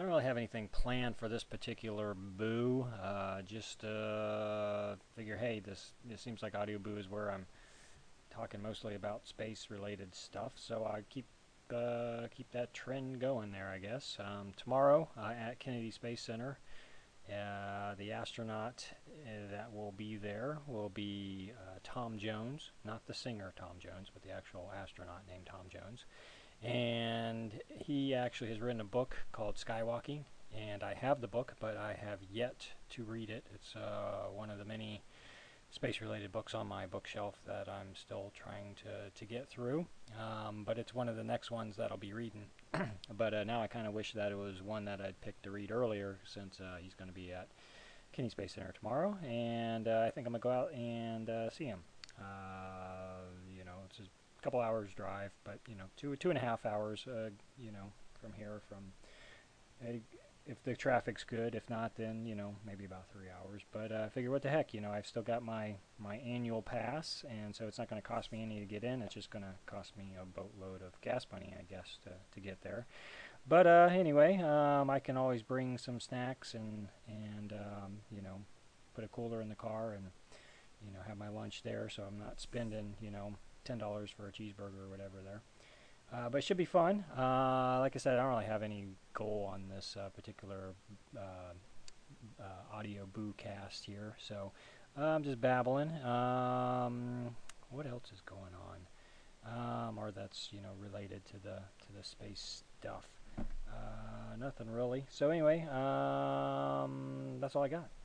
don't really have anything planned for this particular boo. Just figure, hey, this seems like Audio Boo is where I'm talking mostly about space-related stuff, so I keep that trend going there, I guess. Tomorrow at Kennedy Space Center, the astronaut that will be there will be Tom Jones, not the singer Tom Jones, but the actual astronaut named Tom Jones. And he actually has written a book called Skywalking, and I have the book, but I have yet to read it. It's one of the many space-related books on my bookshelf that I'm still trying to get through. But it's one of the next ones that I'll be reading. But now I kind of wish that it was one that I'd picked to read earlier, since he's going to be at Kennedy Space Center tomorrow, and I think I'm going to go out and see him. It's a couple hours drive, but two and a half hours. From here, uh, if the traffic's good. If not, then maybe about 3 hours. But I figure, what the heck? I've still got my annual pass, and so it's not going to cost me any to get in. It's just going to cost me a boatload of gas money, I guess, to get there. But anyway, I can always bring some snacks and put a cooler in the car and have my lunch there, so I'm not spending $10 for a cheeseburger or whatever there. But it should be fun. Like I said, I don't really have any goal on this particular audio boo cast here, so I'm just babbling. What else is going on? Or that's related to the space stuff. Nothing really. So anyway, that's all I got.